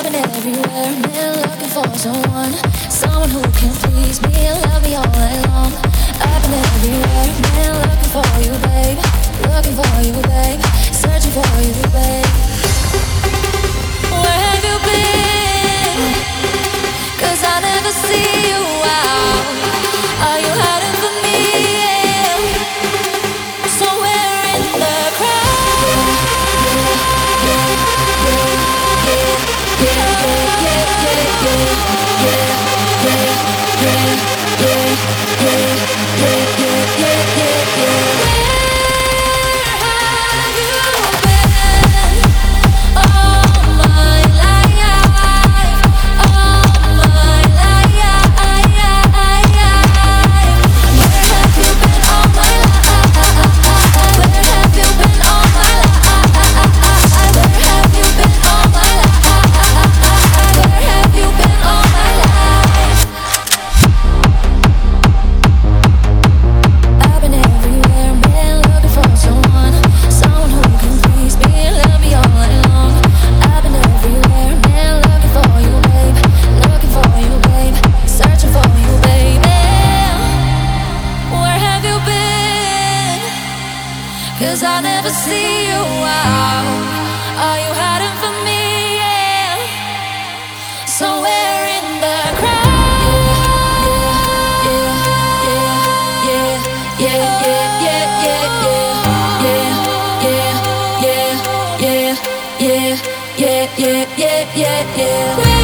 I've been everywhere, been looking for someone who can please me and love me all night long. I've been everywhere, been looking for you, babe. Looking for you, babe. Searching for you, babe. Where have you been? 'Cause I never see you out. Are you hiding from me? Somewhere in the crowd. Cause I never see you out. Are you hiding from me? Yeah. Somewhere in the crowd. Yeah.